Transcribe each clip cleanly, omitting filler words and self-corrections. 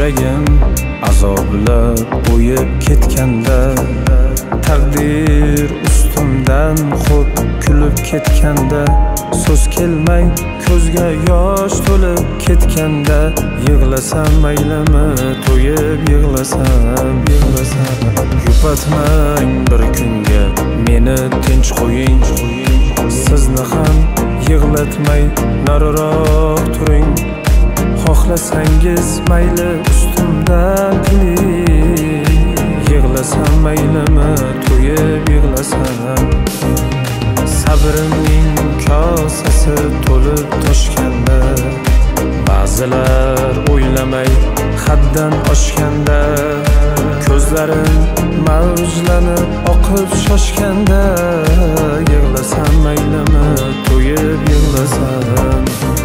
yuragim azoblab o'yib ketganda, taqdir ustimdan xud kulib ketganda, so'z kelmay ko'zga yosh to'lib ketganda, yig'lasam maylimi, to'yib yig'lasam. Yupatmang bir kunga meni tinch qo'ying, sizni ham yig'latmay nariroq turing. Xohlasangiz mayli ustimdan kuling, yig'lasam maylimi, to'yib yig'lasam. Sabrimning kosasi to'lib toshganda, ba'zilar o'ylamay haddan oshganda, ko'zlarim mavjlanib oqib shoshganda, yig'lasam maylimi, to'yib yig'lasam.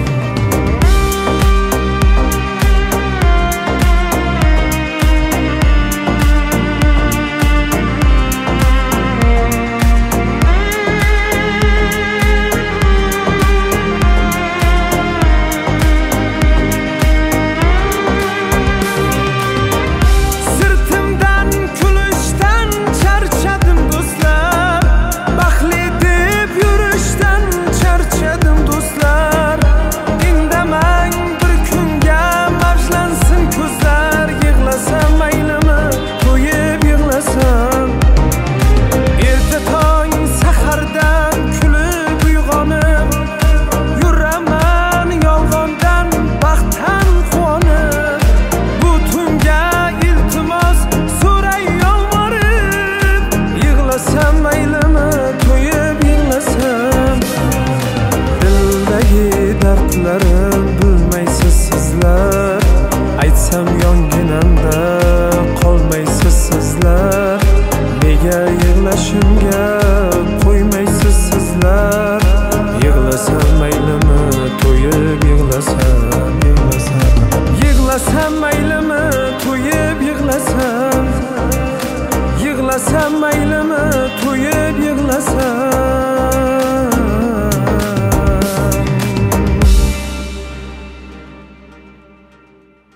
Bilmaysiz sizlar, aytsam yonginamda qolmaysiz sizlar. Nega yig'lashimga qo'ymaysiz sizlar? Yig'lasam maylimi, to'yib yig'lasam. Yig'lasam maylimi, to'yib yig'lasam. Yig'lasam maylimi